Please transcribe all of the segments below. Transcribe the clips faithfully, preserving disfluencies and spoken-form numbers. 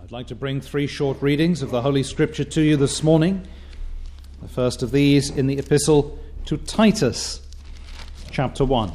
I'd like to bring three short readings of the Holy Scripture to you this morning. The first of these in the epistle to Titus, chapter one.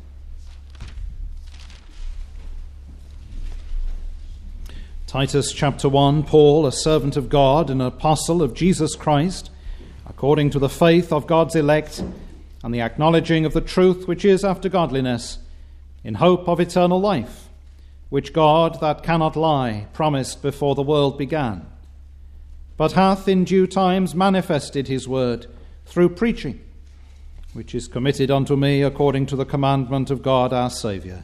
Titus chapter one, Paul, a servant of God and an apostle of Jesus Christ, according to the faith of God's elect and the acknowledging of the truth which is after godliness, in hope of eternal life, which God, that cannot lie, promised before the world began, but hath in due times manifested his word through preaching, which is committed unto me according to the commandment of God our Saviour.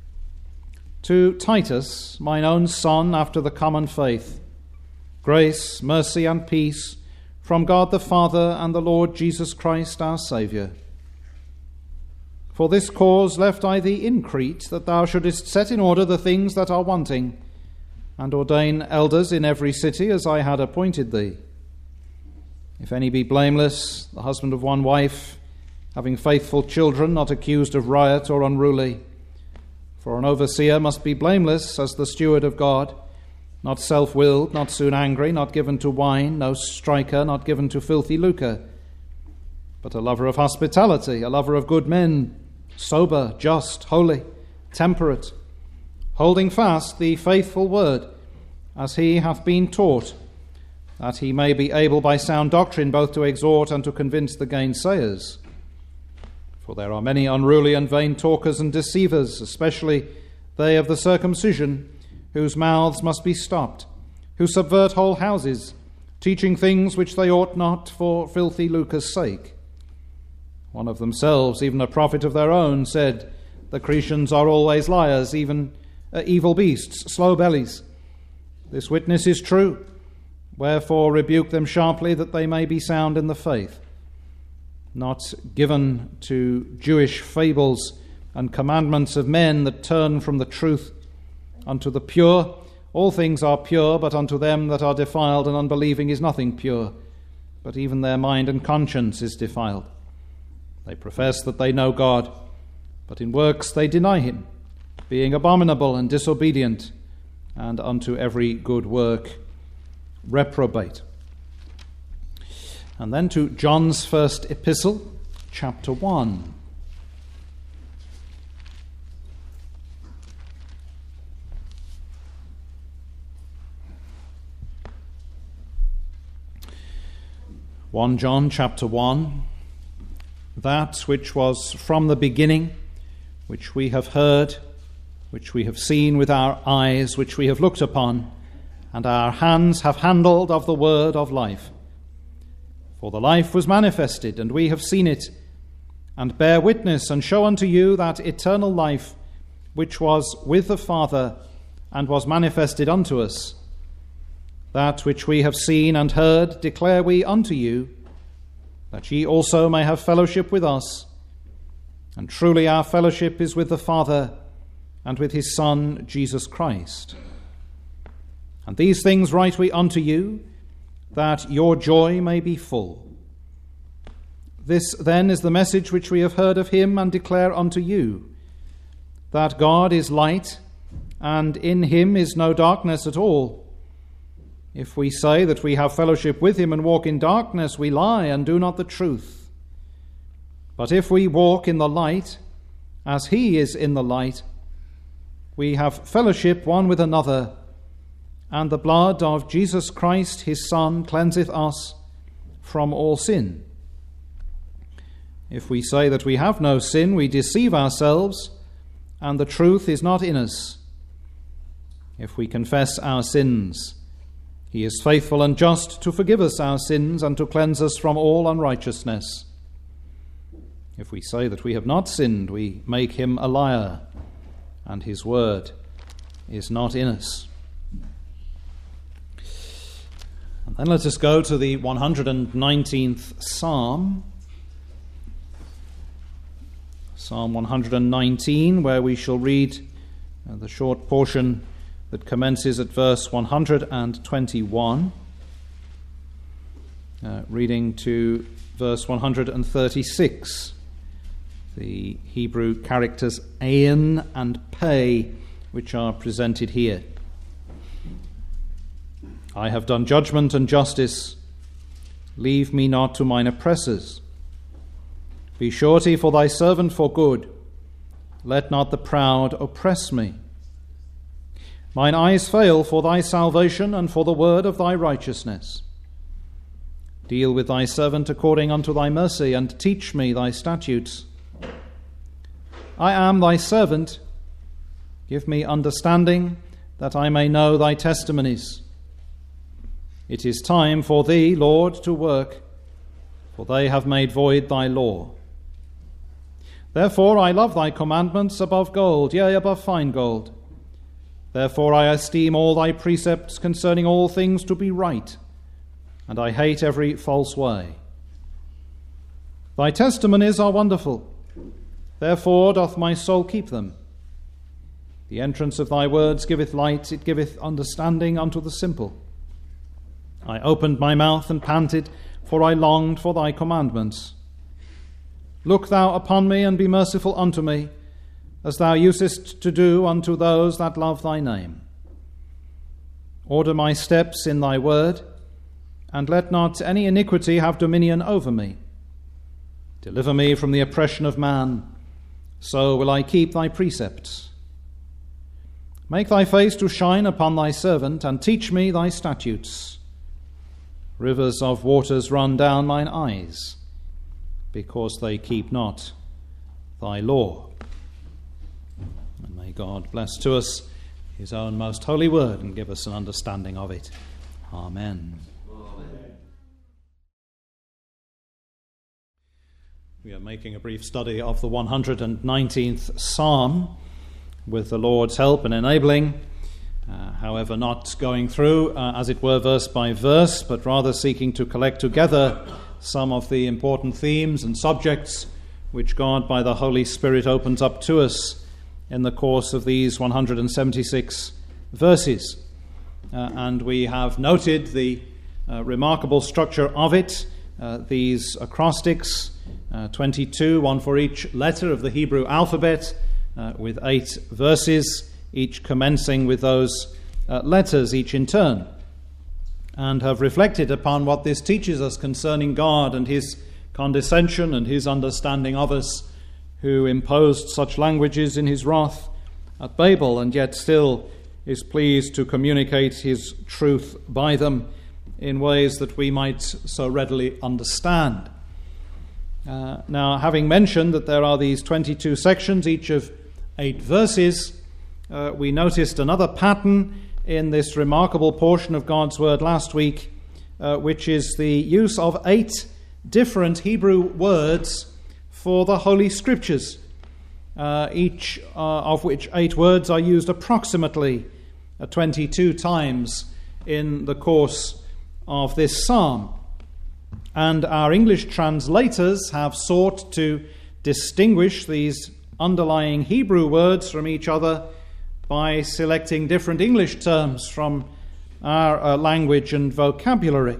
To Titus, mine own son, after the common faith, grace, mercy, and peace from God the Father and the Lord Jesus Christ our Saviour. For this cause left I thee in Crete, that thou shouldest set in order the things that are wanting, and ordain elders in every city as I had appointed thee. If any be blameless, the husband of one wife, having faithful children, not accused of riot or unruly. For an overseer must be blameless as the steward of God, not self-willed, not soon angry, not given to wine, no striker, not given to filthy lucre, but a lover of hospitality, a lover of good men, sober, just, holy, temperate, holding fast the faithful word, as he hath been taught, that he may be able by sound doctrine both to exhort and to convince the gainsayers. For there are many unruly and vain talkers and deceivers, especially they of the circumcision, whose mouths must be stopped, who subvert whole houses, teaching things which they ought not for filthy lucre's sake. One of themselves, even a prophet of their own, said, the Cretians are always liars, even uh, evil beasts, slow bellies. This witness is true. Wherefore rebuke them sharply, that they may be sound in the faith, not given to Jewish fables and commandments of men that turn from the truth. Unto the pure all things are pure, but unto them that are defiled and unbelieving is nothing pure, but even their mind and conscience is defiled. They profess that they know God, but in works they deny him, being abominable and disobedient, and unto every good work reprobate. And then to John's first epistle, chapter one. First John chapter one. That which was from the beginning, which we have heard, which we have seen with our eyes, which we have looked upon, and our hands have handled of the word of life. For the life was manifested, and we have seen it, and bear witness, and show unto you that eternal life, which was with the Father, and was manifested unto us. That which we have seen and heard declare we unto you, that ye also may have fellowship with us. And truly our fellowship is with the Father and with his Son, Jesus Christ. And these things write we unto you, that your joy may be full. This then is the message which we have heard of him and declare unto you, that God is light, and in him is no darkness at all. If we say that we have fellowship with him and walk in darkness, we lie and do not the truth. But if we walk in the light, as he is in the light, we have fellowship one with another, and the blood of Jesus Christ his Son cleanseth us from all sin. If we say that we have no sin, we deceive ourselves, and the truth is not in us. If we confess our sins, he is faithful and just to forgive us our sins and to cleanse us from all unrighteousness. If we say that we have not sinned, we make him a liar, and his word is not in us. And then let us go to the one hundred nineteenth Psalm. Psalm one hundred nineteen, where we shall read the short portion that commences at verse one hundred twenty-one, uh, reading to verse one hundred thirty-six. The Hebrew characters ayin and pei, which are presented here. I have done judgment and justice. Leave me not to mine oppressors. Be surety for thy servant for good. Let not the proud oppress me. Mine eyes fail for thy salvation and for the word of thy righteousness. Deal with thy servant according unto thy mercy, and teach me thy statutes. I am thy servant. Give me understanding, that I may know thy testimonies. It is time for thee, Lord, to work, for they have made void thy law. Therefore I love thy commandments above gold, yea, above fine gold. Therefore I esteem all thy precepts concerning all things to be right, and I hate every false way. Thy testimonies are wonderful, therefore doth my soul keep them. The entrance of thy words giveth light, it giveth understanding unto the simple. I opened my mouth and panted, for I longed for thy commandments. Look thou upon me, and be merciful unto me, as thou usest to do unto those that love thy name. Order my steps in thy word, and let not any iniquity have dominion over me. Deliver me from the oppression of man, so will I keep thy precepts. Make thy face to shine upon thy servant, and teach me thy statutes. Rivers of waters run down mine eyes, because they keep not thy law. And may God bless to us his own most holy word and give us an understanding of it. Amen. Amen. We are making a brief study of the one hundred nineteenth Psalm with the Lord's help and enabling. Uh, however, not going through, uh, as it were, verse by verse, but rather seeking to collect together some of the important themes and subjects which God, by the Holy Spirit, opens up to us in the course of these one hundred seventy-six verses. Uh, and we have noted the uh, remarkable structure of it, uh, these acrostics, uh, twenty-two, one for each letter of the Hebrew alphabet, uh, with eight verses, each commencing with those uh, letters, each in turn, and have reflected upon what this teaches us concerning God and his condescension and his understanding of us, who imposed such languages in his wrath at Babel, and yet still is pleased to communicate his truth by them in ways that we might so readily understand. Uh, now, having mentioned that there are these twenty-two sections, each of eight verses, Uh, we noticed another pattern in this remarkable portion of God's Word last week, uh, which is the use of eight different Hebrew words for the Holy Scriptures, uh, each uh, of which eight words are used approximately uh, twenty-two times in the course of this psalm. And our English translators have sought to distinguish these underlying Hebrew words from each other by selecting different English terms from our uh, language and vocabulary.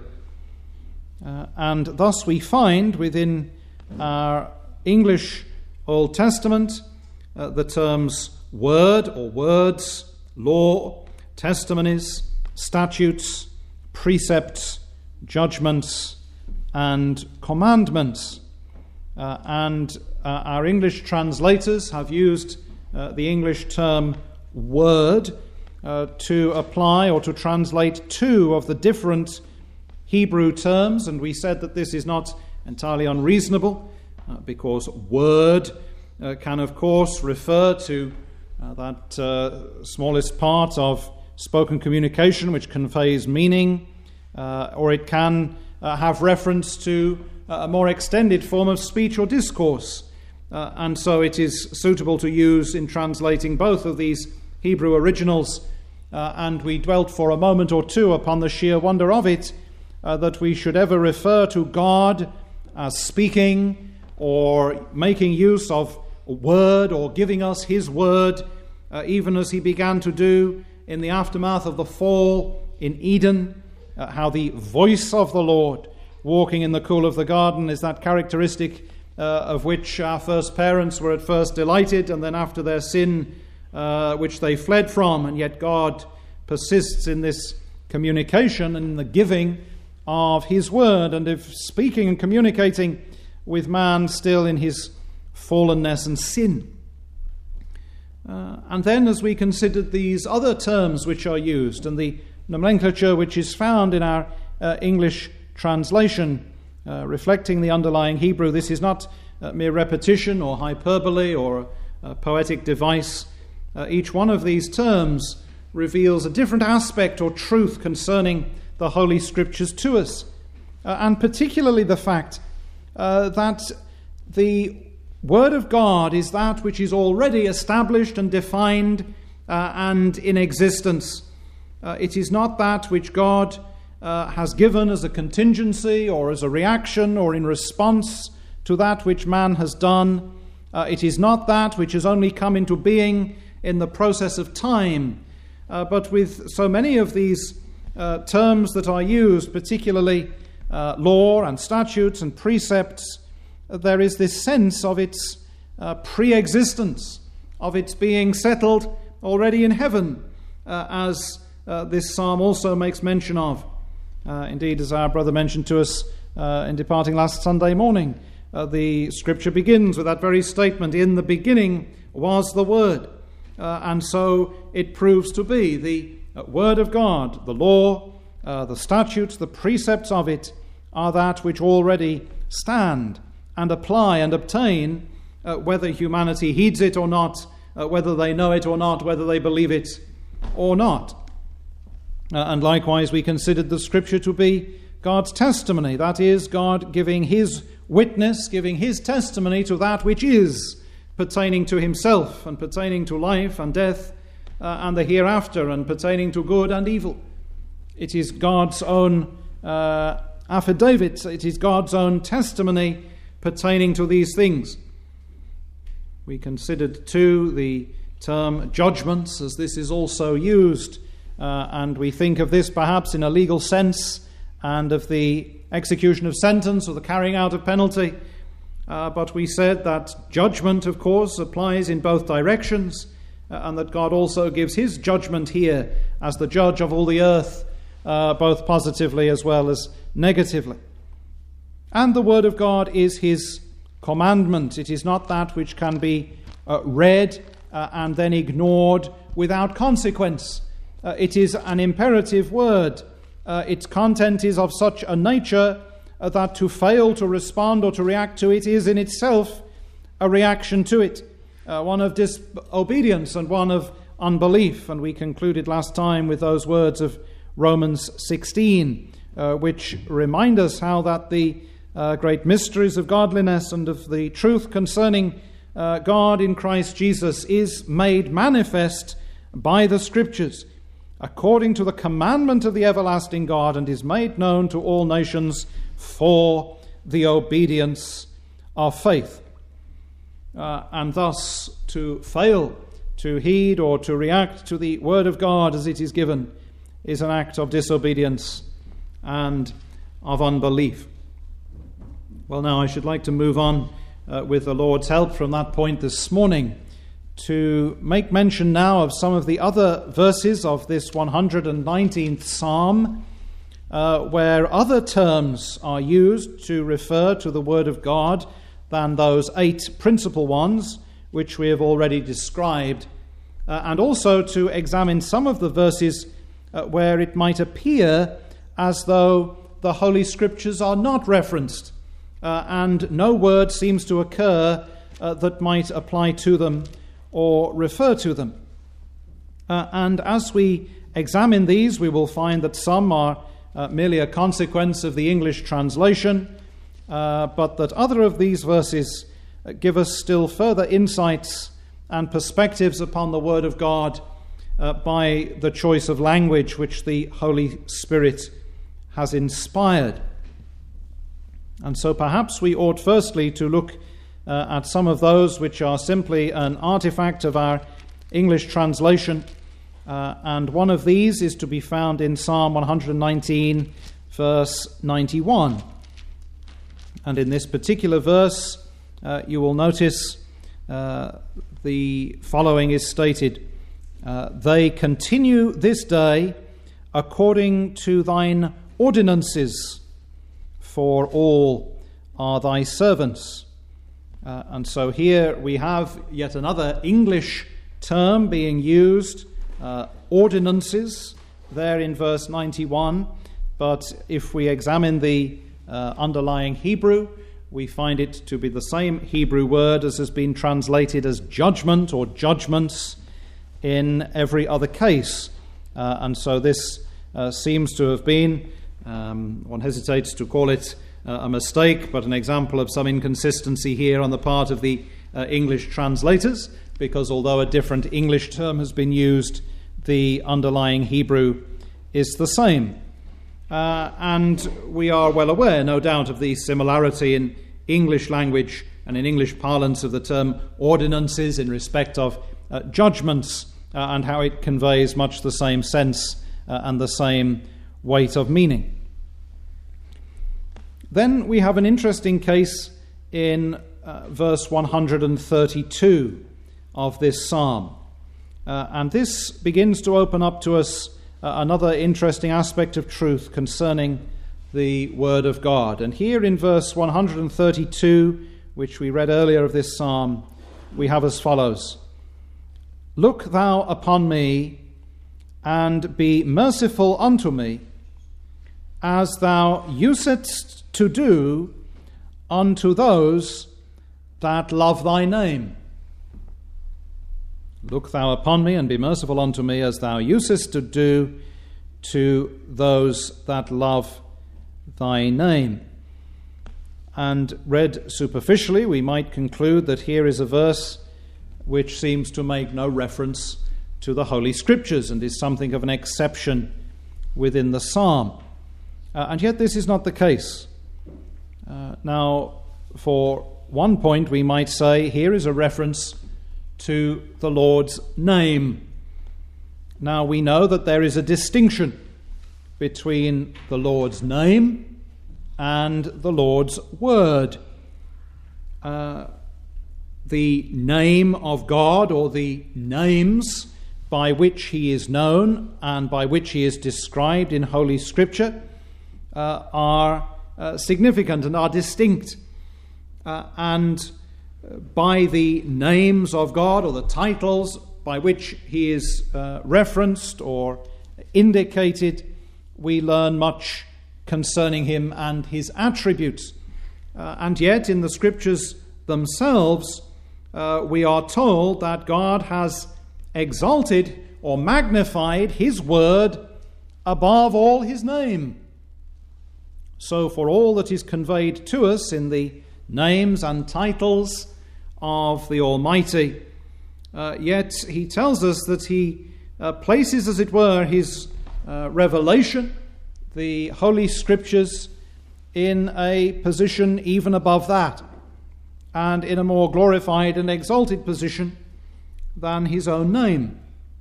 Uh, and thus we find within our English Old Testament uh, the terms word or words, law, testimonies, statutes, precepts, judgments, and commandments. Uh, and uh, our English translators have used uh, the English term word uh, to apply or to translate two of the different Hebrew terms, and we said that this is not entirely unreasonable uh, because word uh, can of course refer to uh, that uh, smallest part of spoken communication which conveys meaning, uh, or it can uh, have reference to a more extended form of speech or discourse, uh, and so it is suitable to use in translating both of these Hebrew originals, uh, and we dwelt for a moment or two upon the sheer wonder of it, uh, that we should ever refer to God as speaking or making use of a word or giving us his word, uh, even as he began to do in the aftermath of the fall in Eden, uh, how the voice of the Lord walking in the cool of the garden is that characteristic uh, of which our first parents were at first delighted, and then after their sin, Uh, which they fled from, and yet God persists in this communication and in the giving of his word, and of speaking and communicating with man still in his fallenness and sin. Uh, and then as we considered these other terms which are used and the nomenclature which is found in our uh, English translation, uh, reflecting the underlying Hebrew, this is not uh, mere repetition or hyperbole or a, a poetic device. Uh, each one of these terms reveals a different aspect or truth concerning the Holy Scriptures to us, uh, and particularly the fact uh, that the Word of God is that which is already established and defined uh, and in existence. Uh, it is not that which God uh, has given as a contingency or as a reaction or in response to that which man has done. Uh, it is not that which has only come into being in the process of time. Uh, but with so many of these uh, terms that are used, particularly uh, law and statutes and precepts, uh, there is this sense of its uh, pre-existence, of its being settled already in heaven, uh, as uh, this psalm also makes mention of. Uh, indeed, as our brother mentioned to us uh, in departing last Sunday morning, uh, the scripture begins with that very statement, "In the beginning was the Word." Uh, and so it proves to be the uh, Word of God, the law, uh, the statutes, the precepts of it are that which already stand and apply and obtain, uh, whether humanity heeds it or not, uh, whether they know it or not, whether they believe it or not. Uh, and likewise we considered the Scripture to be God's testimony, that is, God giving his witness, giving his testimony to that which is, pertaining to himself and pertaining to life and death uh, and the hereafter, and pertaining to good and evil. It is God's own uh, affidavit, it is God's own testimony pertaining to these things. We considered too the term judgments, as this is also used, uh, and we think of this perhaps in a legal sense and of the execution of sentence or the carrying out of penalty. Uh, but we said that judgment, of course, applies in both directions, uh, and that God also gives his judgment here as the judge of all the earth, uh, both positively as well as negatively. And the Word of God is his commandment. It is not that which can be uh, read uh, and then ignored without consequence. Uh, it is an imperative word. Uh, its content is of such a nature Uh, that to fail to respond or to react to it is in itself a reaction to it, uh, one of disobedience and one of unbelief. And we concluded last time with those words of Romans sixteen, uh, which remind us how that the uh, great mysteries of godliness and of the truth concerning uh, God in Christ Jesus is made manifest by the Scriptures, according to the commandment of the everlasting God, and is made known to all nations for the obedience of faith. Uh, and thus to fail to heed or to react to the Word of God as it is given is an act of disobedience and of unbelief. Well, now I should like to move on uh, with the Lord's help from that point this morning to make mention now of some of the other verses of this one hundred nineteenth Psalm, Uh, where other terms are used to refer to the Word of God than those eight principal ones which we have already described, uh, and also to examine some of the verses uh, where it might appear as though the Holy Scriptures are not referenced, uh, and no word seems to occur uh, that might apply to them or refer to them. Uh, and as we examine these, we will find that some are Uh, merely a consequence of the English translation, uh, but that other of these verses uh, give us still further insights and perspectives upon the Word of God uh, by the choice of language which the Holy Spirit has inspired. And so perhaps we ought firstly to look uh, at some of those which are simply an artifact of our English translation. Uh, and one of these is to be found in Psalm one hundred nineteen, verse ninety-one. And in this particular verse, uh, you will notice uh, the following is stated. Uh, they continue this day according to thine ordinances, for all are thy servants. Uh, and so here we have yet another English term being used, uh, ordinances, there in verse ninety-one. But if we examine the uh, underlying Hebrew, we find it to be the same Hebrew word as has been translated as judgment or judgments in every other case. Uh, and so this uh, seems to have been, um, one hesitates to call it uh, a mistake, but an example of some inconsistency here on the part of the uh, English translators, because although a different English term has been used, the underlying Hebrew is the same. Uh, and we are well aware, no doubt, of the similarity in English language and in English parlance of the term ordinances in respect of uh, judgments, uh, and how it conveys much the same sense uh, and the same weight of meaning. Then we have an interesting case in uh, verse one hundred thirty-two of this psalm. Uh, and this begins to open up to us uh, another interesting aspect of truth concerning the Word of God. And here in verse one hundred thirty-two, which we read earlier of this psalm, we have as follows: Look thou upon me, and be merciful unto me, as thou usedst to do unto those that love thy name. Look thou upon me, and be merciful unto me, as thou usest to do to those that love thy name. And read superficially, we might conclude that here is a verse which seems to make no reference to the Holy Scriptures and is something of an exception within the psalm. Uh, and yet this is not the case. Uh, now, for one point, we might say here is a reference to the Lord's name. Now, we know that there is a distinction between the Lord's name and the Lord's word. Uh, the name of God, or the names by which he is known and by which he is described in Holy Scripture, uh, are uh, significant and are distinct. Uh, and by the names of God, or the titles by which he is uh, referenced or indicated, we learn much concerning him and his attributes. Uh, and yet, in the Scriptures themselves, uh, we are told that God has exalted or magnified his word above all his name. So for all that is conveyed to us in the names and titles of the Almighty, uh, yet he tells us that he uh, places, as it were, his uh, revelation, the Holy Scriptures, in a position even above that, and in a more glorified and exalted position than his own name.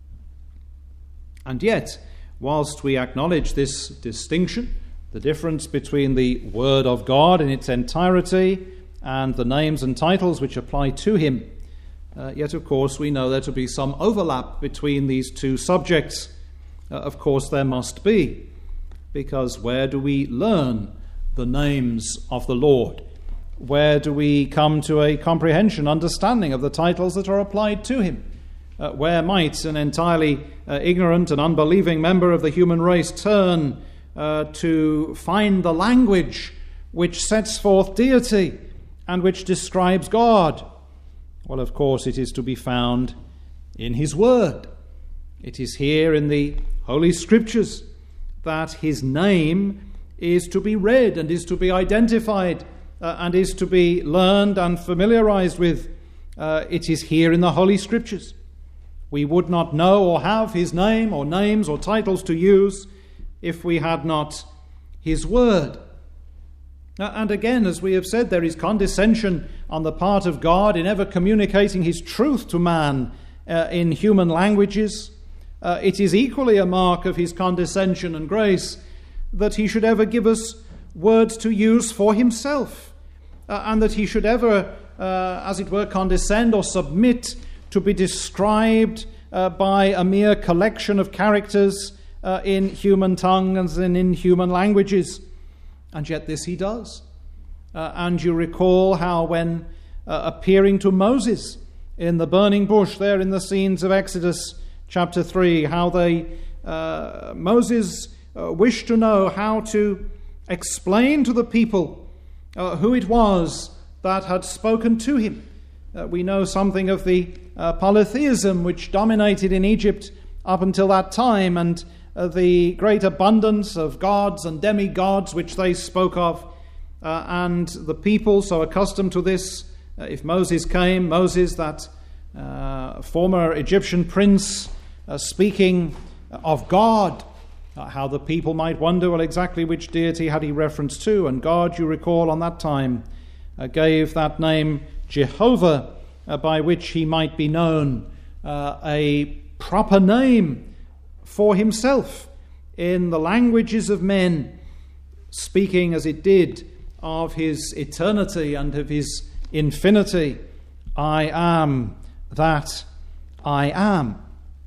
And yet, whilst we acknowledge this distinction, the difference between the Word of God in its entirety and the names and titles which apply to him, uh, yet of course we know there to be some overlap between these two subjects. Uh, of course there must be, because where do we learn the names of the Lord? Where do we come to a comprehension, understanding of the titles that are applied to him? Uh, where might an entirely uh, ignorant and unbelieving member of the human race turn uh, to find the language which sets forth deity and which describes God? Well, of course, it is to be found in his word. It is here in the Holy Scriptures that his name is to be read and is to be identified uh, and is to be learned and familiarized with. Uh, it is here in the Holy Scriptures. We would not know or have his name or names or titles to use if we had not his word. And again, as we have said, there is condescension on the part of God in ever communicating his truth to man uh, in human languages. Uh, it is equally a mark of his condescension and grace that he should ever give us words to use for himself, uh, and that he should ever, uh, as it were, condescend or submit to be described uh, by a mere collection of characters uh, in human tongues and in human languages. And yet this he does. Uh, and you recall how when uh, appearing to Moses in the burning bush there in the scenes of Exodus chapter three, how they uh, Moses uh, wished to know how to explain to the people uh, who it was that had spoken to him. Uh, we know something of the uh, polytheism which dominated in Egypt up until that time, and uh, the great abundance of gods and demigods which they spoke of. Uh, and the people, so accustomed to this, uh, if Moses came, Moses, that uh, former Egyptian prince, uh, speaking of God, uh, how the people might wonder, well, exactly which deity had he reference to? And God, you recall, on that time uh, gave that name Jehovah, uh, by which he might be known, uh, a proper name for himself in the languages of men, speaking as it did of his eternity and of his infinity. I am that I am.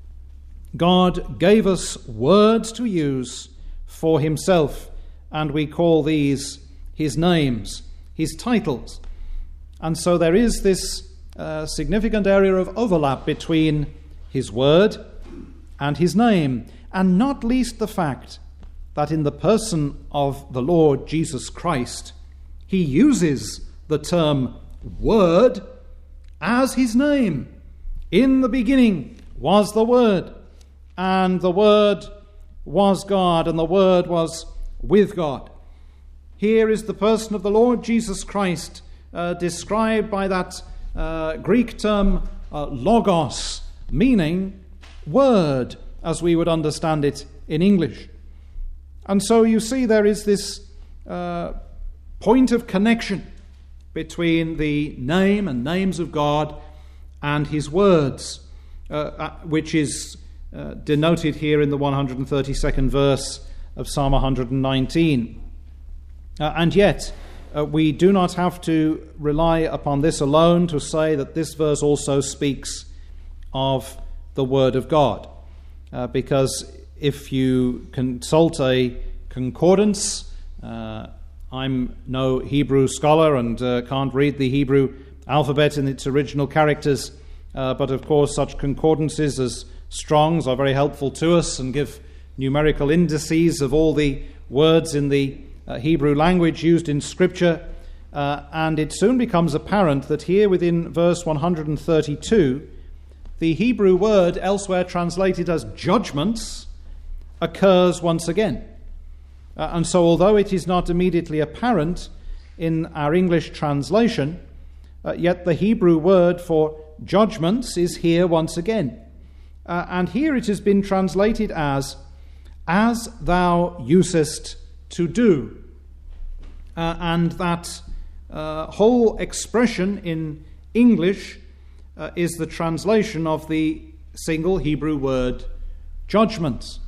God gave us words to use for himself, and we call these his names, his titles. And so there is this uh, significant area of overlap between his word and his name, and not least the fact that in the person of the Lord Jesus Christ, he uses the term word as his name. In the beginning was the Word, and the Word was God, and the Word was with God. Here is the person of the Lord Jesus Christ uh, described by that uh, Greek term uh, logos, meaning word, as we would understand it in English. And so you see there is this uh, point of connection between the name and names of God and his words, uh, which is uh, denoted here in the one hundred thirty-second verse of Psalm one hundred nineteen. Uh, and yet, uh, we do not have to rely upon this alone to say that this verse also speaks of the Word of God. Uh, because if you consult a concordance, uh, I'm no Hebrew scholar and uh, can't read the Hebrew alphabet in its original characters, uh, but of course such concordances as Strong's are very helpful to us and give numerical indices of all the words in the uh, Hebrew language used in Scripture, uh, and it soon becomes apparent that here within verse one hundred thirty-two, the Hebrew word elsewhere translated as judgments occurs once again. Uh, and so although it is not immediately apparent in our English translation, uh, yet the Hebrew word for judgments is here once again. Uh, and here it has been translated as, as thou usest to do. Uh, and that uh, whole expression in English uh, is the translation of the single Hebrew word judgments.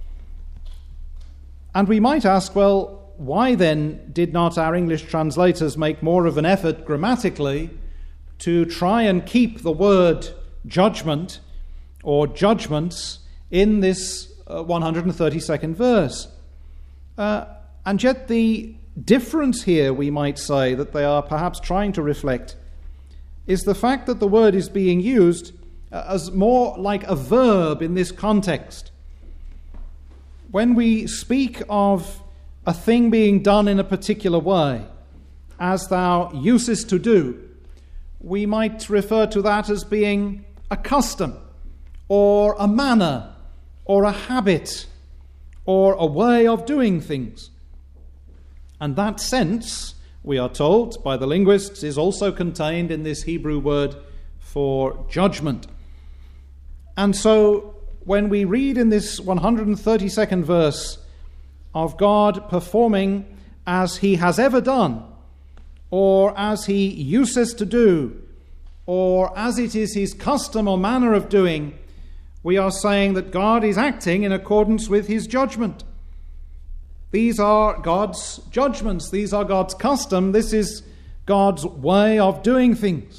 And we might ask, well, why then did not our English translators make more of an effort grammatically to try and keep the word judgment or judgments in this uh, one hundred thirty-second verse? Uh, and yet the difference here, we might say, that they are perhaps trying to reflect is the fact that the word is being used uh, as more like a verb in this context. When we speak of a thing being done in a particular way, as thou usest to do, we might refer to that as being a custom, or a manner, or a habit, or a way of doing things. And that sense, we are told by the linguists, is also contained in this Hebrew word for judgment. And so when we read in this one hundred thirty-second verse of God performing as he has ever done, or as he uses to do, or as it is his custom or manner of doing, we are saying that God is acting in accordance with his judgment. These are God's judgments. These are God's custom. This is God's way of doing things.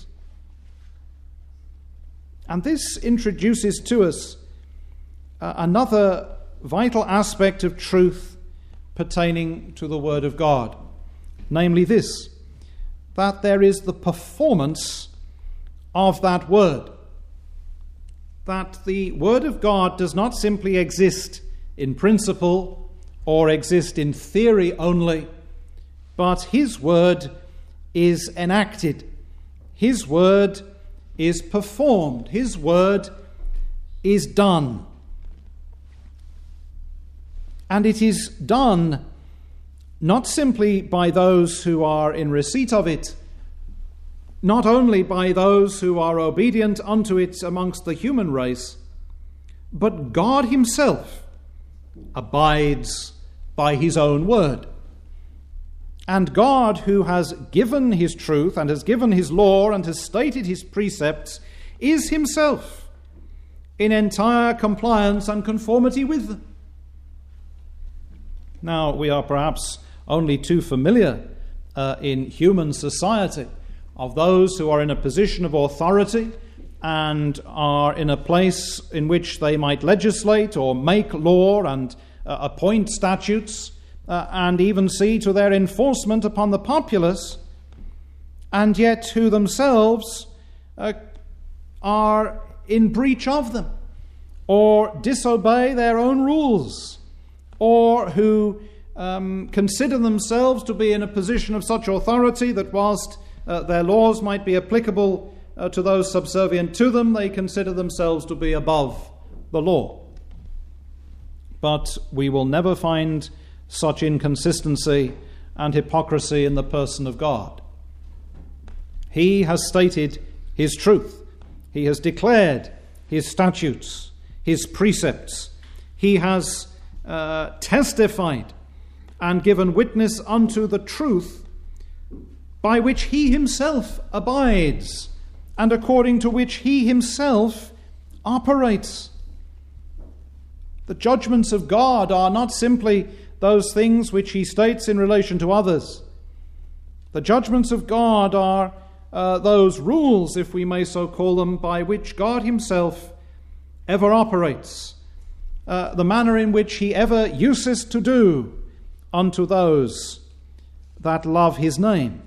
And this introduces to us uh, another vital aspect of truth pertaining to the Word of God, namely this, that there is the performance of that Word. That the Word of God does not simply exist in principle or exist in theory only, but His Word is enacted. His Word is performed. His Word is done. And it is done not simply by those who are in receipt of it, not only by those who are obedient unto it amongst the human race, but God Himself abides by His own word. And God, who has given His truth and has given His law and has stated His precepts, is Himself in entire compliance and conformity with them. Now, we are perhaps only too familiar uh, in human society of those who are in a position of authority and are in a place in which they might legislate or make law and uh, appoint statutes uh, and even see to their enforcement upon the populace, and yet who themselves uh, are in breach of them or disobey their own rules, or who um, consider themselves to be in a position of such authority that whilst uh, their laws might be applicable uh, to those subservient to them, they consider themselves to be above the law. But we will never find such inconsistency and hypocrisy in the person of God. He has stated His truth. He has declared His statutes, His precepts. He has uh, testified and given witness unto the truth by which He Himself abides and according to which He Himself operates. The judgments of God are not simply those things which He states in relation to others. The judgments of God are uh, those rules, if we may so call them, by which God Himself ever operates, uh, the manner in which He ever uses to do unto those that love His name.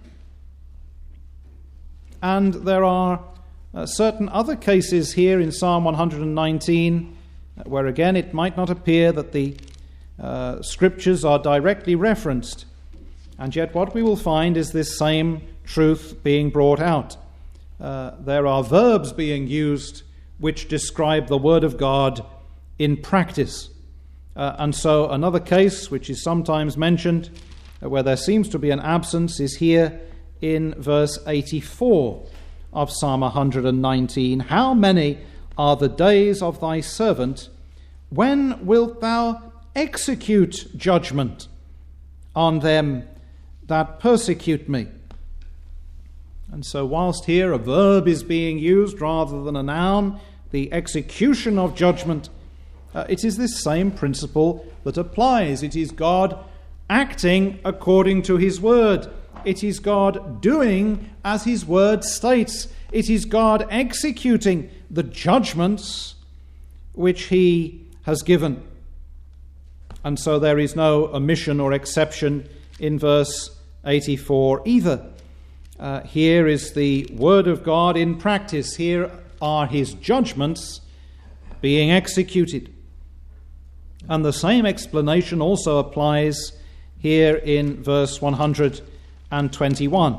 And there are uh, certain other cases here in Psalm one hundred nineteen where again it might not appear that the uh, scriptures are directly referenced, and yet what we will find is this same truth being brought out. Uh, there are verbs being used which describe the Word of God in practice. Uh, and so another case which is sometimes mentioned uh, where there seems to be an absence is here in verse eighty-four of Psalm one hundred nineteen. How many are the days of thy servant? When wilt thou execute judgment on them that persecute me? And so whilst here a verb is being used rather than a noun, the execution of judgment, uh, it is this same principle that applies. It is God acting according to His word. It is God doing as His word states. It is God executing the judgments which He has given. And so there is no omission or exception in verse eighty-four either. Uh, here is the word of God in practice. Here are His judgments being executed. And the same explanation also applies here in verse one hundred twenty-one,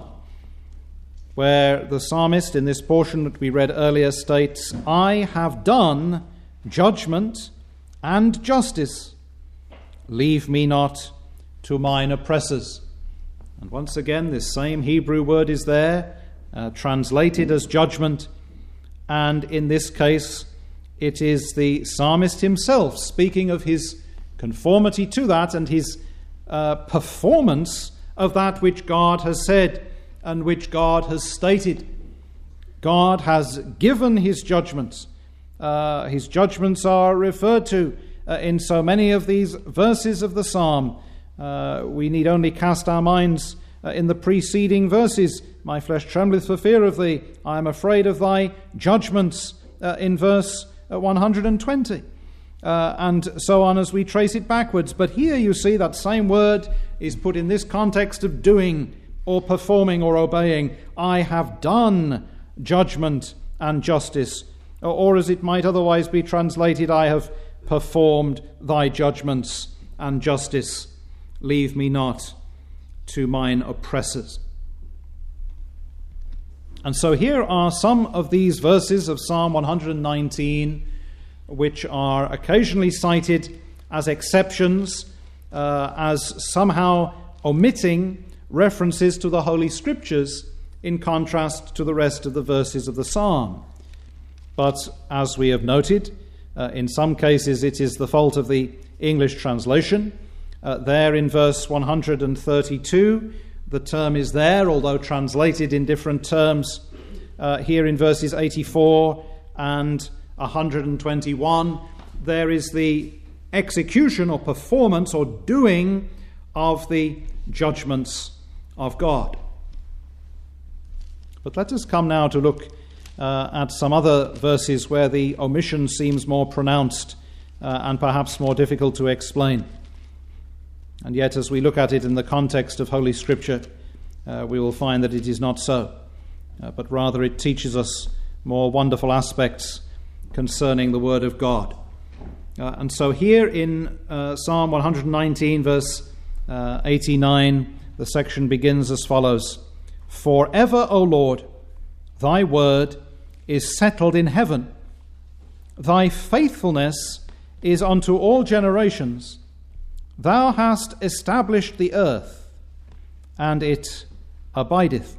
where the psalmist in this portion that we read earlier states, I have done judgment and justice. Leave me not to mine oppressors. And once again, this same Hebrew word is there, uh, translated as judgment. And in this case, it is the psalmist himself speaking of his conformity to that and his uh, performance of that which God has said and which God has stated. God has given His judgments. Uh, his judgments are referred to uh, in so many of these verses of the psalm. Uh, we need only cast our minds uh, in the preceding verses. My flesh trembleth for fear of thee. I am afraid of thy judgments uh, in verse uh, one hundred twenty. uh, and so on as we trace it backwards. But here you see that same word is put in this context of doing or performing or obeying. I have done judgment and justice. Or, or as it might otherwise be translated, I have performed thy judgments and justice. Leave me not to mine oppressors. And so here are some of these verses of Psalm one hundred nineteen, which are occasionally cited as exceptions, uh, as somehow omitting references to the Holy Scriptures in contrast to the rest of the verses of the psalm. But as we have noted, uh, in some cases it is the fault of the English translation. Uh, there in verse one hundred thirty-two, the term is there, although translated in different terms. Uh, here in verses eighty-four and one hundred twenty-one, there is the execution or performance or doing of the judgments of God. But let us come now to look uh, at some other verses where the omission seems more pronounced uh, and perhaps more difficult to explain. And yet, as we look at it in the context of Holy Scripture, uh, we will find that it is not so, uh, but rather it teaches us more wonderful aspects concerning the Word of God. Uh, and so here in uh, Psalm one hundred nineteen, verse uh, eighty-nine, the section begins as follows: Forever, O Lord, thy word is settled in heaven. Thy faithfulness is unto all generations. Thou hast established the earth, and it abideth.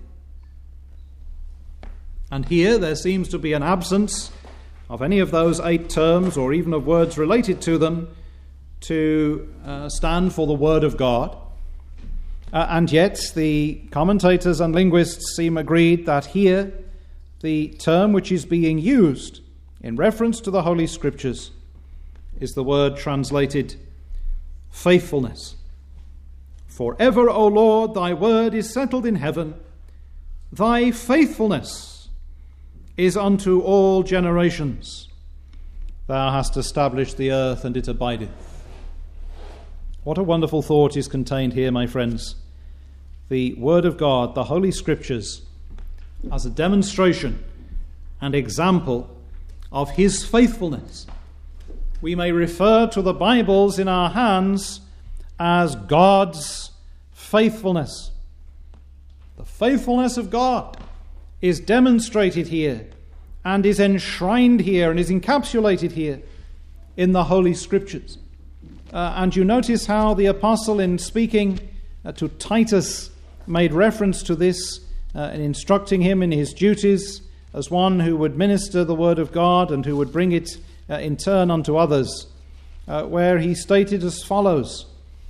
And here there seems to be an absence of any of those eight terms, or even of words related to them, to uh, stand for the Word of God. Uh, and yet the commentators and linguists seem agreed that here the term which is being used in reference to the Holy Scriptures is the word translated faithfulness. Forever, O Lord, thy word is settled in heaven. Thy faithfulness is unto all generations. Thou hast established the earth, and it abideth. What a wonderful thought is contained here, my friends. The Word of God, the Holy Scriptures, as a demonstration and example of His faithfulness. We may refer to the Bibles in our hands as God's faithfulness. The faithfulness of God is demonstrated here and is enshrined here and is encapsulated here in the Holy Scriptures. Uh, and you notice how the apostle, in speaking uh, to Titus, made reference to this uh, in instructing him in his duties as one who would minister the word of God and who would bring it uh, in turn unto others, uh, where he stated as follows: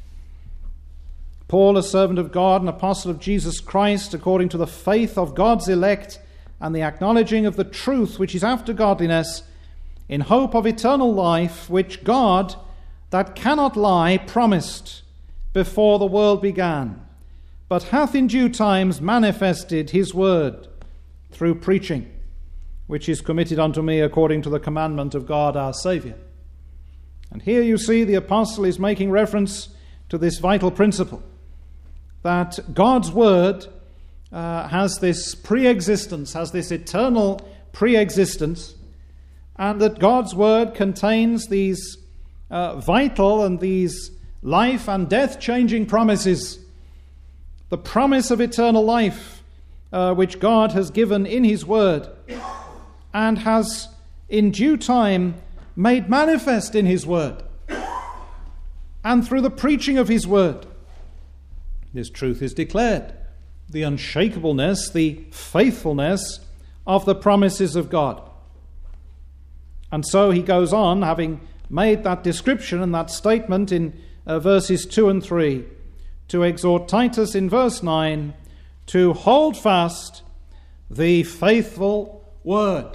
Paul, a servant of God, an apostle of Jesus Christ, according to the faith of God's elect and the acknowledging of the truth which is after godliness, in hope of eternal life, which God, that cannot lie, promised before the world began, but hath in due times manifested his word through preaching, which is committed unto me according to the commandment of God our Saviour. And here you see the apostle is making reference to this vital principle, that God's word uh, has this pre-existence, has this eternal pre-existence, and that God's word contains these uh, vital and these life and death changing promises. The promise of eternal life, uh, which God has given in his word and has in due time made manifest in his word and through the preaching of his word. This truth is declared, the unshakableness, the faithfulness of the promises of God. And so he goes on, having made that description and that statement in uh, verses two and three, to exhort Titus in verse nine to hold fast the faithful word.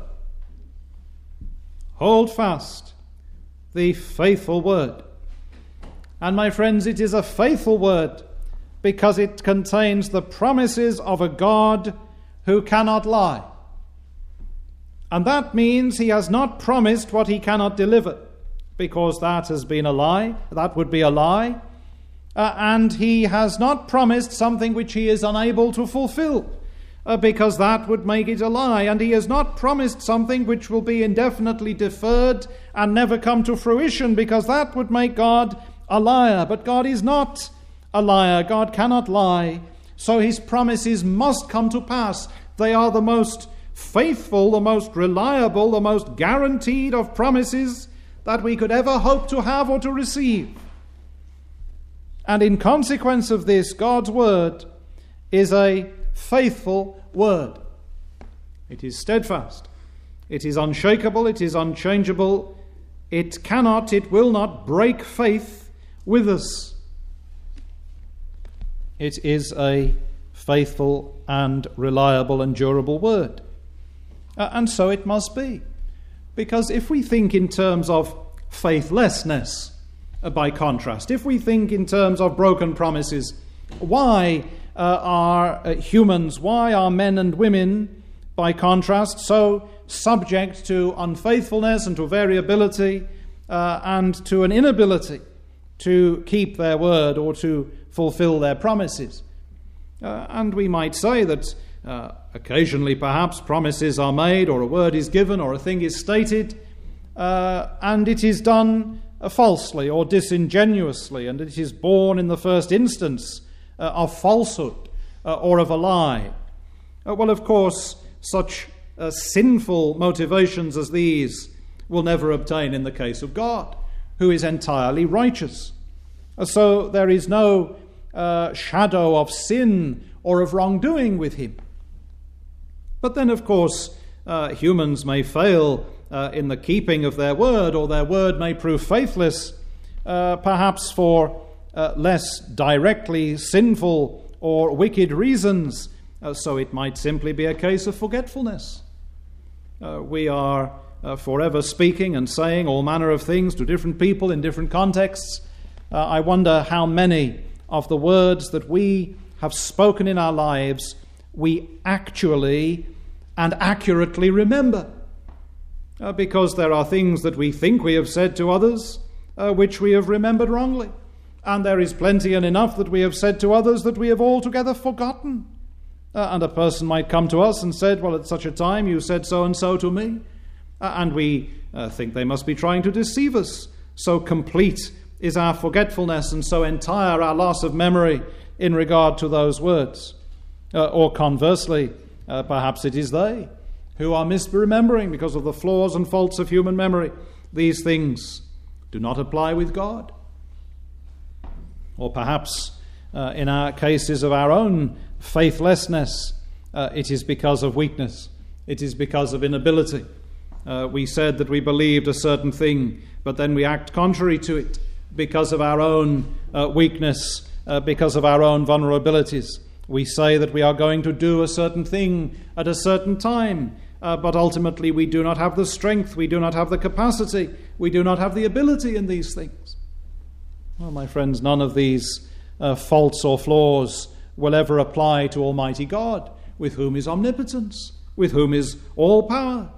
Hold fast the faithful word. And my friends, it is a faithful word because it contains the promises of a God who cannot lie. And that means he has not promised what he cannot deliver. because that has been a lie. That would be a lie. Uh, and he has not promised something which he is unable to fulfill, uh, because that would make it a lie. And he has not promised something which will be indefinitely deferred and never come to fruition, because that would make God a liar. But God is not a liar. God cannot lie. So his promises must come to pass. They are the most faithful, the most reliable, the most guaranteed of promises that we could ever hope to have or to receive. And in consequence of this, God's word is a faithful word. It is steadfast. It is unshakable. It is unchangeable. It cannot, it will not break faith with us. It is a faithful and reliable and durable word. Uh, and so it must be. Because if we think in terms of faithlessness, uh, by contrast, if we think in terms of broken promises, why uh, are uh, humans, why are men and women, by contrast, so subject to unfaithfulness and to variability uh, and to an inability to keep their word or to fulfill their promises? Uh, and we might say that uh, occasionally perhaps promises are made, or a word is given, or a thing is stated, uh, and it is done uh, falsely or disingenuously, and it is born in the first instance uh, of falsehood uh, or of a lie. Uh, well, of course, such uh, sinful motivations as these will never obtain in the case of God, who is entirely righteous. Uh, so there is no uh, shadow of sin or of wrongdoing with him. But then, of course, uh, humans may fail uh, in the keeping of their word, or their word may prove faithless, uh, perhaps for uh, less directly sinful or wicked reasons. Uh, so it might simply be a case of forgetfulness. Uh, we are uh, forever speaking and saying all manner of things to different people in different contexts. Uh, I wonder how many of the words that we have spoken in our lives we actually and accurately remember. Uh, because there are things that we think we have said to others uh, which we have remembered wrongly. And there is plenty and enough that we have said to others that we have altogether forgotten. Uh, and a person might come to us and said, well, at such a time you said so-and-so to me. Uh, and we uh, think they must be trying to deceive us. So complete is our forgetfulness, and so entire our loss of memory in regard to those words. Uh, or conversely, uh, perhaps it is they who are misremembering because of the flaws and faults of human memory. These things do not apply with God. Or perhaps uh, in our cases of our own faithlessness, uh, it is because of weakness. It is because of inability. Uh, we said that we believed a certain thing, but then we act contrary to it because of our own uh, weakness, uh, because of our own vulnerabilities. We say that we are going to do a certain thing at a certain time, uh, but ultimately we do not have the strength, we do not have the capacity, we do not have the ability in these things. Well, my friends, none of these uh, faults or flaws will ever apply to Almighty God, with whom is omnipotence, with whom is all power.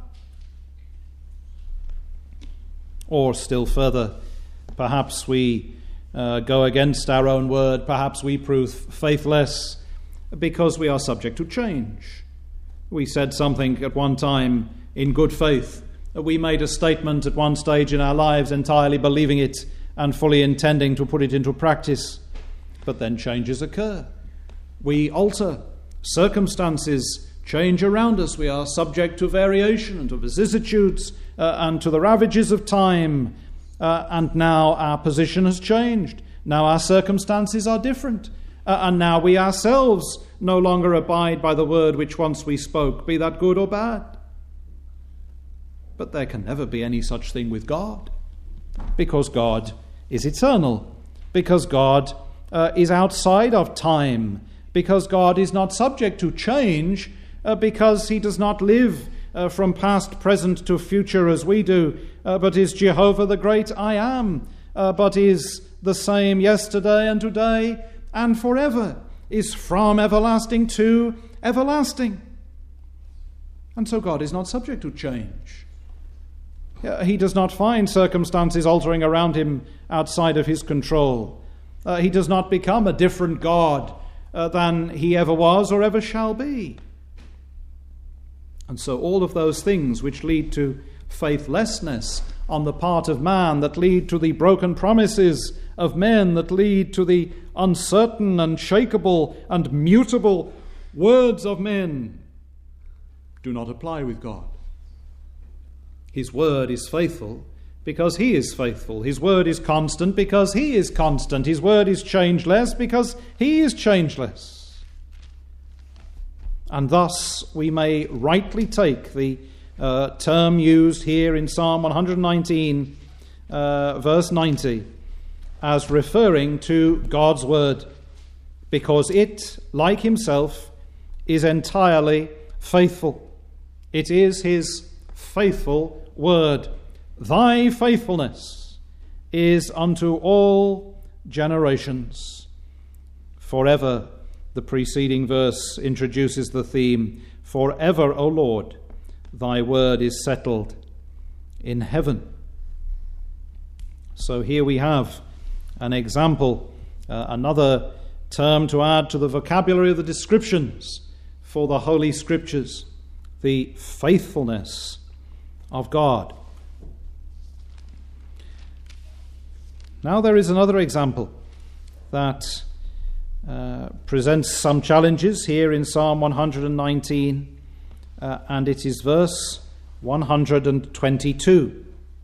Or still further, perhaps we uh, go against our own word, perhaps we prove faithless because we are subject to change. We said something at one time in good faith. We made a statement at one stage in our lives, entirely believing it and fully intending to put it into practice. But then changes occur. We alter. Circumstances change around us. We are subject to variation and to vicissitudes uh, and to the ravages of time. Uh, and now our position has changed. Now our circumstances are different. Uh, and now we ourselves no longer abide by the word which once we spoke, be that good or bad. But there can never be any such thing with God, because God is eternal, because God uh, is outside of time, because God is not subject to change, uh, because he does not live uh, from past, present to future as we do, uh, but is Jehovah the great I am, uh, but is the same yesterday and today and forever, is from everlasting to everlasting. And so God is not subject to change. He does not find circumstances altering around him outside of his control. Uh, he does not become a different God uh, than he ever was or ever shall be. And so all of those things which lead to faithlessness on the part of man, that lead to the broken promises of men, that lead to the uncertain, unshakable, and mutable words of men, do not apply with God. His word is faithful because he is faithful. His word is constant because he is constant. His word is changeless because he is changeless. And thus we may rightly take the uh, term used here in Psalm one nineteen, uh, verse ninety, as referring to God's word, because it, like himself, is entirely faithful. It is his faithful word. Thy faithfulness is unto all generations. Forever, the preceding verse introduces the theme. Forever, O Lord, thy word is settled in heaven. So here we have an example, uh, another term to add to the vocabulary of the descriptions for the Holy Scriptures, the faithfulness of God. Now there is another example that uh, presents some challenges here in Psalm one nineteen, uh, and it is verse one twenty-two.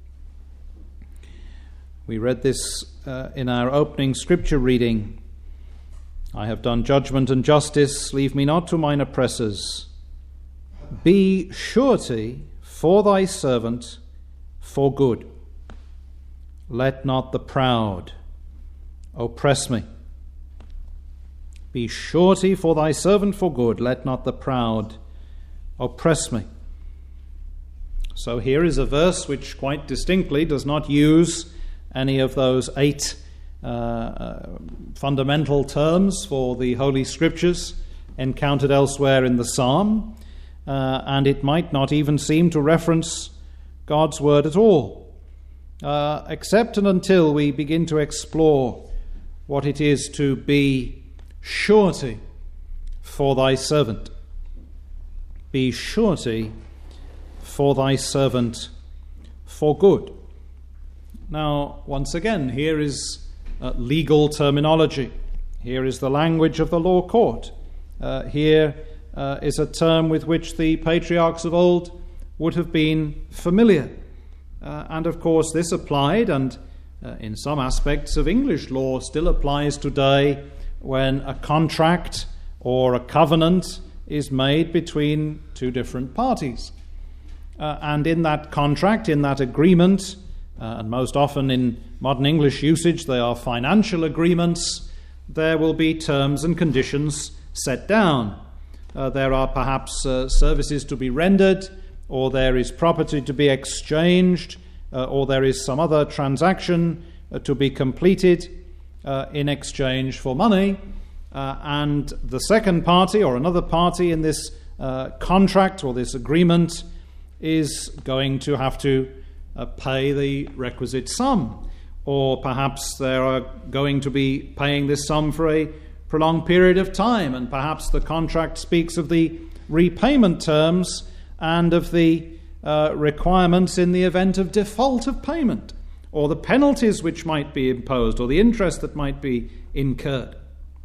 We read this uh, in our opening scripture reading. I have done judgment and justice, leave me not to mine oppressors. Be surety for thy servant for good. Let not the proud oppress me. Be surety for thy servant for good. Let not the proud oppress me. So here is a verse which quite distinctly does not use any of those eight uh, uh, fundamental terms for the Holy Scriptures encountered elsewhere in the Psalm. Uh, and it might not even seem to reference God's word at all, uh, except and until we begin to explore what it is to be surety for thy servant. Be surety for thy servant for good. Now, once again, here is uh, legal terminology. Here is the language of the law court. Uh, here uh, is a term with which the patriarchs of old would have been familiar. Uh, and of course, this applied, and uh, in some aspects of English law still applies today, when a contract or a covenant is made between two different parties. Uh, and in that contract, in that agreement, uh, and most often in modern English usage they are financial agreements, there will be terms and conditions set down. Uh, there are perhaps uh, services to be rendered, or there is property to be exchanged, uh, or there is some other transaction uh, to be completed uh, in exchange for money. Uh, and the second party or another party in this uh, contract or this agreement is going to have to uh, pay the requisite sum. Or perhaps they are going to be paying this sum for a prolonged period of time, and perhaps the contract speaks of the repayment terms and of the uh, requirements in the event of default of payment, or the penalties which might be imposed, or the interest that might be incurred.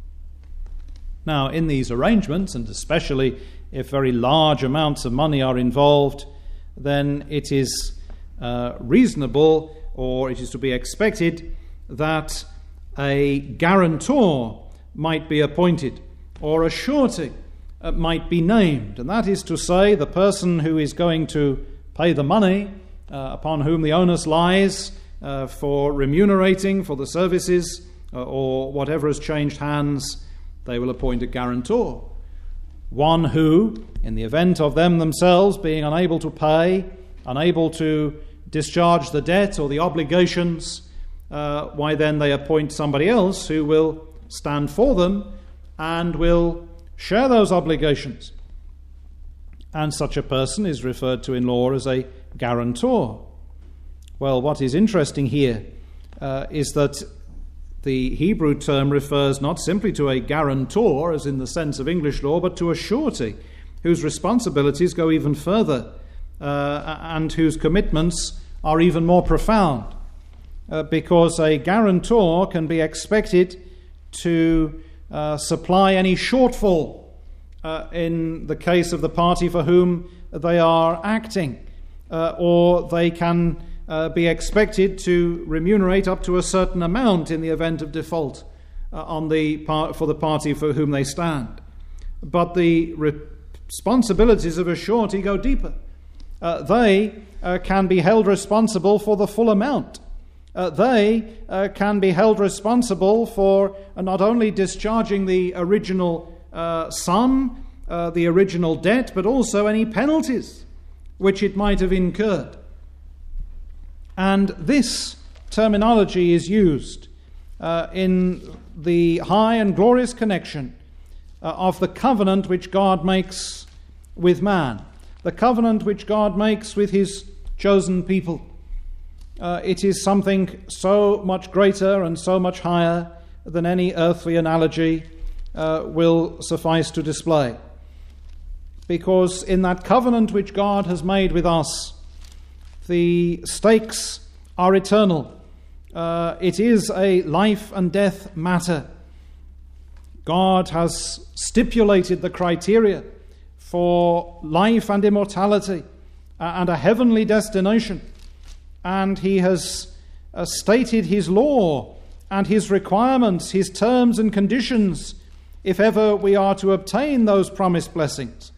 Now, in these arrangements, and especially if very large amounts of money are involved, then it is uh, reasonable, or it is to be expected, that a guarantor might be appointed, or a surety uh, might be named. And that is to say, the person who is going to pay the money, uh, upon whom the onus lies uh, for remunerating for the services uh, or whatever has changed hands, they will appoint a guarantor. One who, in the event of them themselves being unable to pay, unable to discharge the debt or the obligations, uh, why then they appoint somebody else who will stand for them and will share those obligations. And such a person is referred to in law as a guarantor. Well, what is interesting here uh, is that the Hebrew term refers not simply to a guarantor, as in the sense of English law, but to a surety, whose responsibilities go even further uh, and whose commitments are even more profound, uh, because a guarantor can be expected to uh, supply any shortfall uh, in the case of the party for whom they are acting, uh, or they can Uh, be expected to remunerate up to a certain amount in the event of default uh, on the par- for the party for whom they stand. But the re- responsibilities of a surety go deeper. Uh, they uh, can be held responsible for the full amount. Uh, they uh, can be held responsible for uh, not only discharging the original uh, sum, uh, the original debt, but also any penalties which it might have incurred. And this terminology is used uh, in the high and glorious connection uh, of the covenant which God makes with man, the covenant which God makes with his chosen people. Uh, it is something so much greater and so much higher than any earthly analogy uh, will suffice to display. Because in that covenant which God has made with us, the stakes are eternal. Uh, it is a life and death matter. God has stipulated the criteria for life and immortality uh, and a heavenly destination. And he has uh, stated his law and his requirements, his terms and conditions, if ever we are to obtain those promised blessings.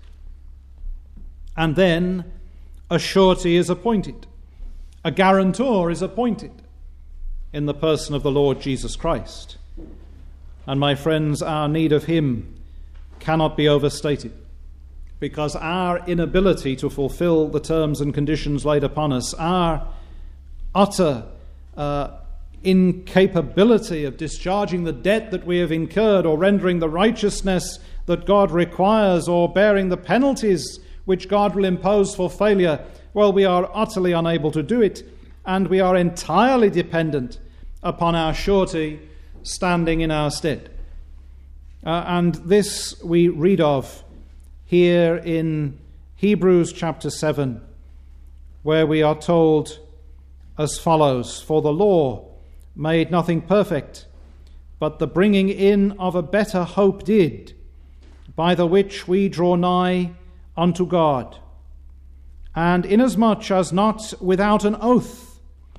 And then a surety is appointed. A guarantor is appointed in the person of the Lord Jesus Christ. And my friends, our need of him cannot be overstated, because our inability to fulfill the terms and conditions laid upon us, our utter uh, incapability of discharging the debt that we have incurred, or rendering the righteousness that God requires, or bearing the penalties which God will impose for failure, well, we are utterly unable to do it, and we are entirely dependent upon our surety standing in our stead. Uh, and this we read of here in Hebrews chapter seven, where we are told as follows: "For the law made nothing perfect, but the bringing in of a better hope did, by the which we draw nigh unto God. And inasmuch as not without an oath,"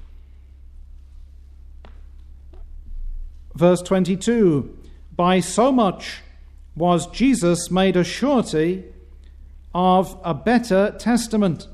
verse twenty-two, "by so much was Jesus made a surety of a better testament."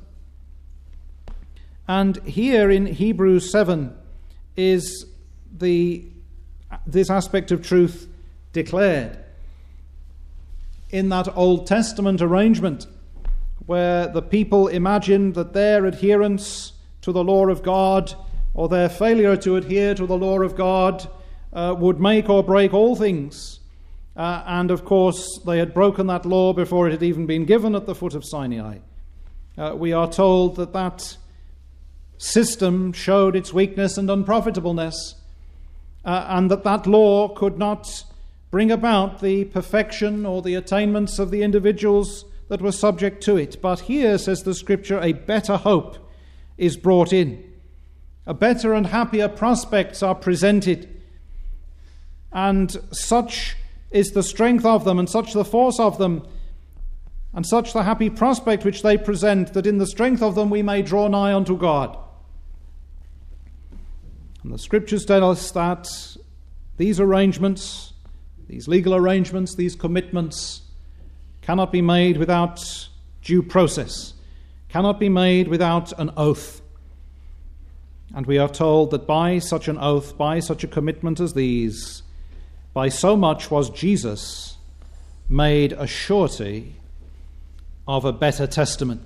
And here in Hebrews seven is the this aspect of truth declared. In that Old Testament arrangement, where the people imagined that their adherence to the law of God, or their failure to adhere to the law of God, uh, would make or break all things. Uh, and of course, they had broken that law before it had even been given at the foot of Sinai. Uh, we are told that that system showed its weakness and unprofitableness, uh, and that that law could not bring about the perfection or the attainments of the individuals that were subject to it. But here, says the Scripture, a better hope is brought in. A better and happier prospects are presented. And such is the strength of them, and such the force of them, and such the happy prospect which they present, that in the strength of them we may draw nigh unto God. And the Scriptures tell us that these arrangements, these legal arrangements, these commitments, cannot be made without due process, cannot be made without an oath. And we are told that by such an oath, by such a commitment as these, by so much was Jesus made a surety of a better testament.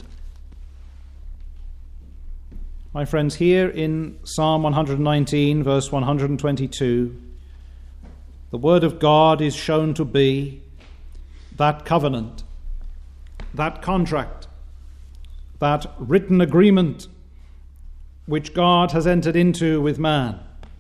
My friends, here in Psalm one nineteen, verse one twenty-two, the word of God is shown to be that covenant, that contract, that written agreement which God has entered into with man.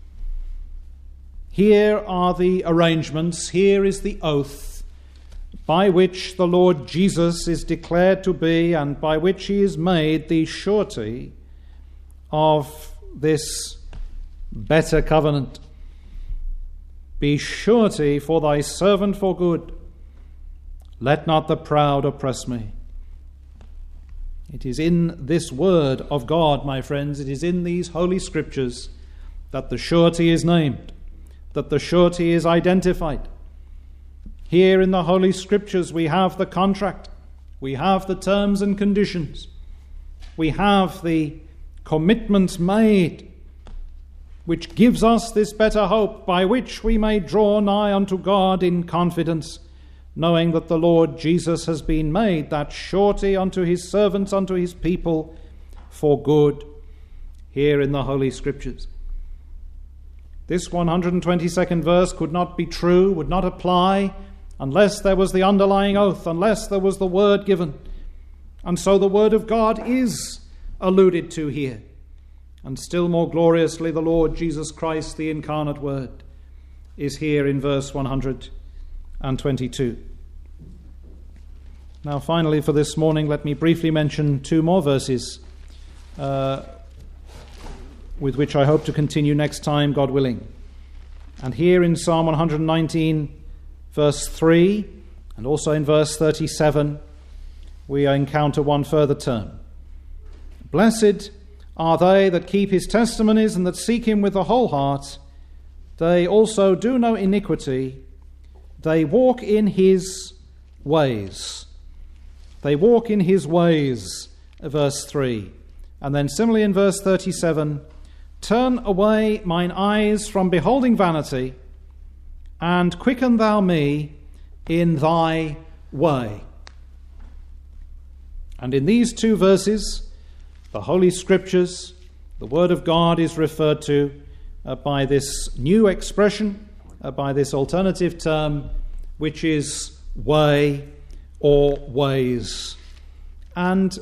Here are the arrangements, here is the oath by which the Lord Jesus is declared to be and by which he is made the surety of this better covenant. Be surety for thy servant for good. Let not the proud oppress me. It is in this word of God, my friends, it is in these holy scriptures that the surety is named, that the surety is identified. Here in the Holy Scriptures we have the contract, we have the terms and conditions, we have the commitments made, which gives us this better hope by which we may draw nigh unto God in confidence, knowing that the Lord Jesus has been made that surety unto his servants, unto his people, for good, here in the Holy Scriptures. This one hundred twenty-second verse could not be true, would not apply, unless there was the underlying oath, unless there was the word given. And so the word of God is alluded to here. And still more gloriously, the Lord Jesus Christ, the incarnate word, is here in verse one hundred twenty-two. Now finally for this morning, let me briefly mention two more verses uh, with which I hope to continue next time, God willing. And here in Psalm one hundred nineteen, verse three, and also in verse thirty-seven, we encounter one further term. Blessed are they that keep his testimonies and that seek him with the whole heart. They also do no iniquity. They walk in his ways. They walk in his ways, verse three. And then similarly in verse thirty-seven, turn away mine eyes from beholding vanity, and quicken thou me in thy way. And in these two verses, the Holy Scriptures, the Word of God is referred to uh, by this new expression, uh, by this alternative term, which is way or ways. And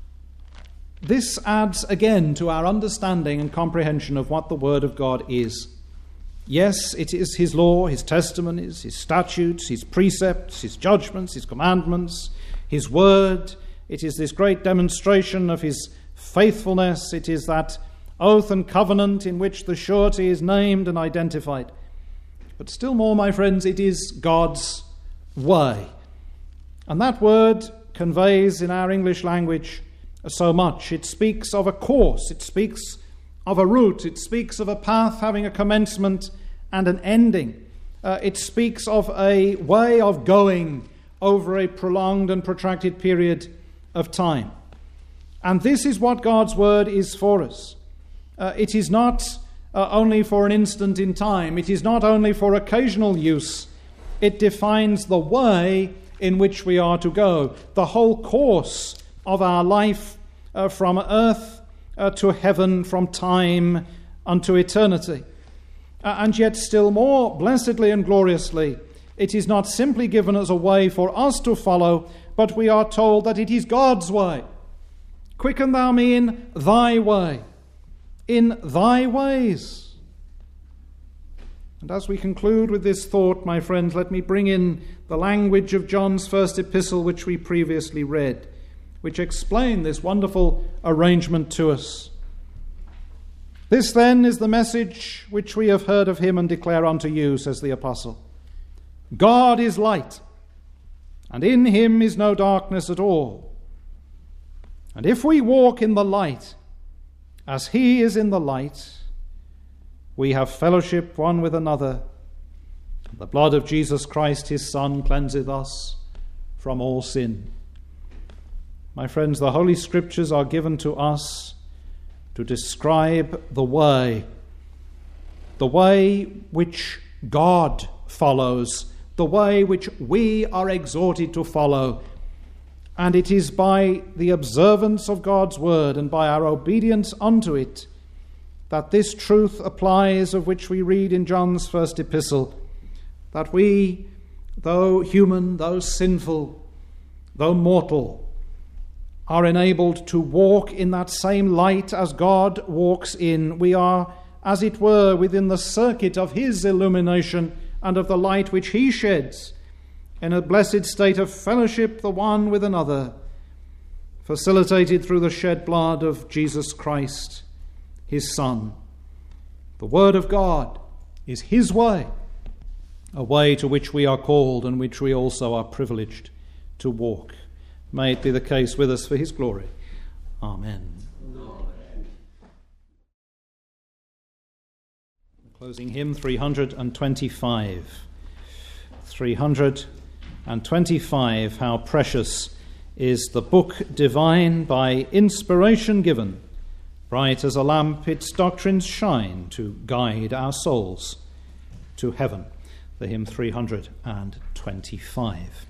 this adds again to our understanding and comprehension of what the Word of God is. Yes, it is his law, his testimonies, his statutes, his precepts, his judgments, his commandments, his word. It is this great demonstration of his faithfulness. It is that oath and covenant in which the surety is named and identified. But still more, my friends, it is God's way. And that word conveys in our English language so much. It speaks of a course, it speaks of a route, it speaks of a path having a commencement and an ending. Uh, it speaks of a way of going over a prolonged and protracted period of time. And this is what God's word is for us. Uh, it is not uh, only for an instant in time. It is not only for occasional use. It defines the way in which we are to go, the whole course of our life uh, from earth uh, to heaven, from time unto eternity. Uh, and yet still more blessedly and gloriously, it is not simply given as a way for us to follow, but we are told that it is God's way. Quicken thou me in thy way, in thy ways. And as we conclude with this thought, my friends, let me bring in the language of John's first epistle, which we previously read, which explain this wonderful arrangement to us. This then is the message which we have heard of him and declare unto you, says the apostle. God is light, and in him is no darkness at all. And if we walk in the light, as he is in the light, we have fellowship one with another. The blood of Jesus Christ, his Son, cleanseth us from all sin. My friends, the Holy Scriptures are given to us to describe the way, the way which God follows, the way which we are exhorted to follow. And it is by the observance of God's word and by our obedience unto it that this truth applies, of which we read in John's first epistle, that we, though human, though sinful, though mortal, are enabled to walk in that same light as God walks in. We are, as it were, within the circuit of his illumination and of the light which he sheds, in a blessed state of fellowship the one with another, facilitated through the shed blood of Jesus Christ, his Son. The Word of God is his way, a way to which we are called and which we also are privileged to walk. May it be the case with us for his glory. Amen. Amen. Closing hymn three twenty-five. three twenty-five, how precious is the book divine, by inspiration given. Bright as a lamp its doctrines shine, to guide our souls to heaven. The hymn three twenty-five.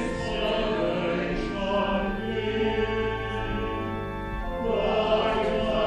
Right.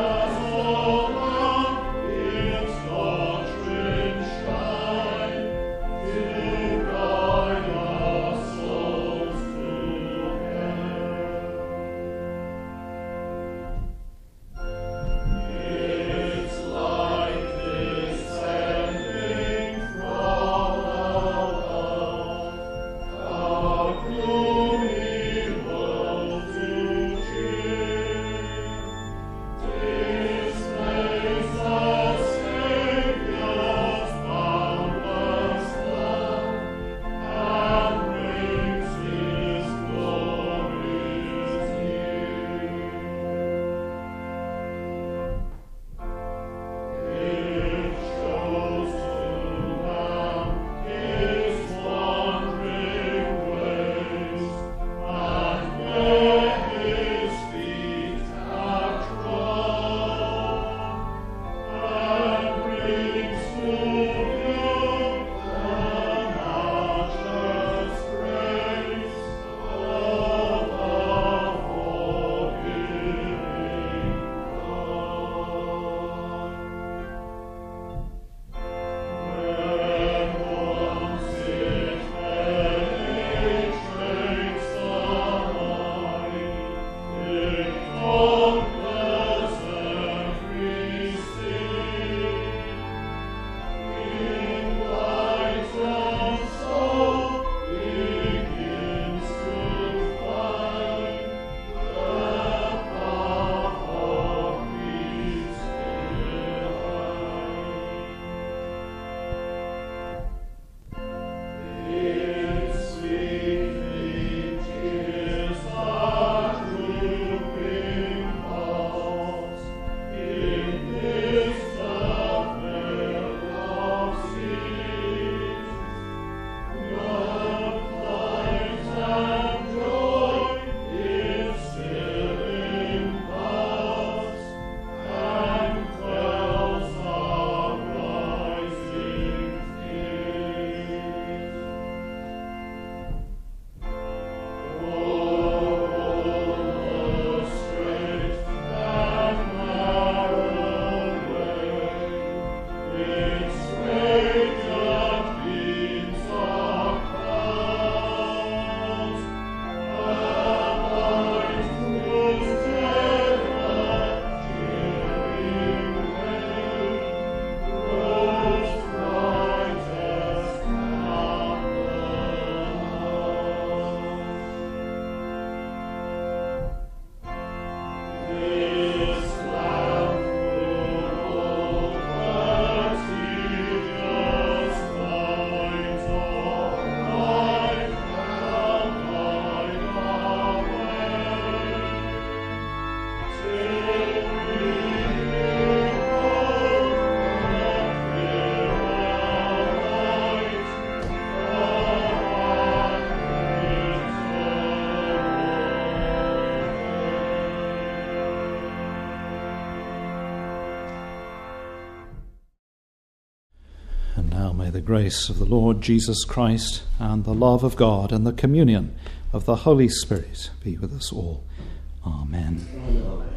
the grace of the Lord Jesus Christ and the love of God and the communion of the Holy Spirit be with us all. Amen. Amen.